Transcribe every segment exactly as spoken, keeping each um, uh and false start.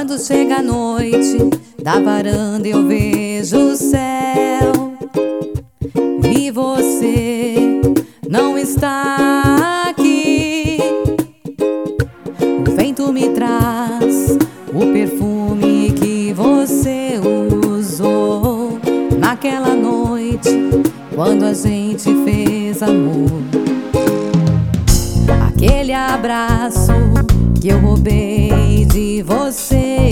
Quando chega a noite, da varanda eu vejo o céu e você não está aqui. O vento me traz o perfume que você usou naquela noite, quando a gente fez amor. Aquele abraço que eu roubei de você,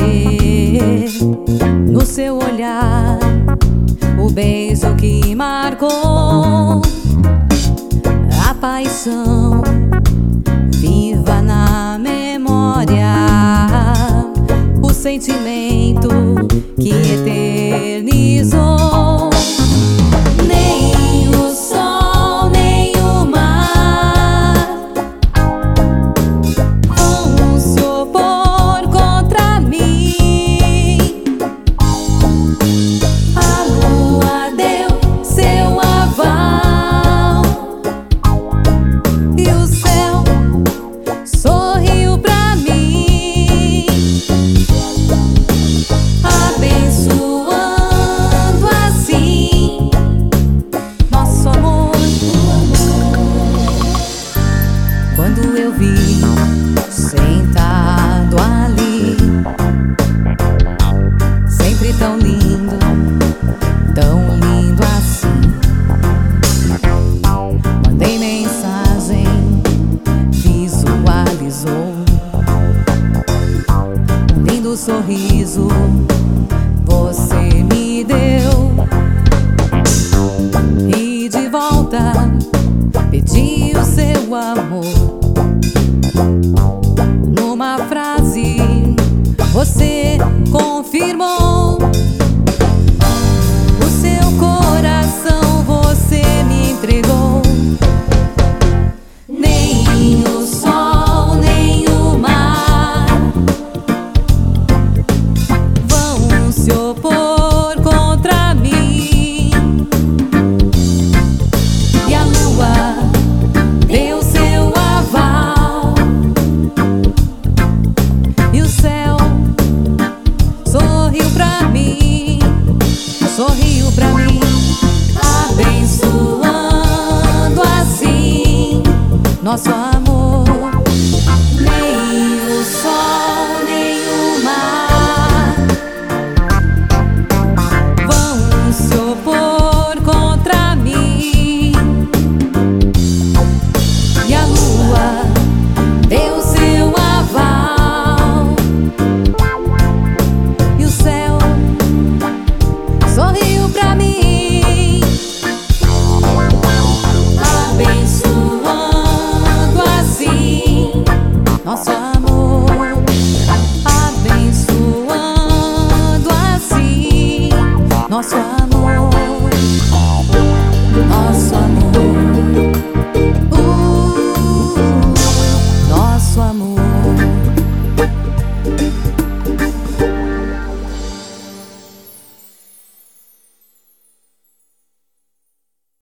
no seu olhar, o beijo que marcou a paixão viva na memória, o sentimento que eternizou. Nem o sol, nem o mar vão se opor contra mim. A lua deu seu aval e o céu sorriu pra mim, abençoando assim nosso amor. Quando eu vi sentado ali, sempre tão lindo, tão lindo assim, mandei mensagem, visualizou um lindo sorriso você me deu, e de volta pedi o seu amor. Numa frase você confirmou o seu coração, você me entregou. Nem o sol, nem o mar vão se opor contra mim, e a lua deu seu aval e o céu sorriu pra mim, sorriu pra mim, abençoando assim nosso amor. Nem o sol, nem o mar vão se opor contra mim, e a lua deu seu aval e o céu sorriu pra mim, abençoando assim nosso amor, abençoando assim nosso amor.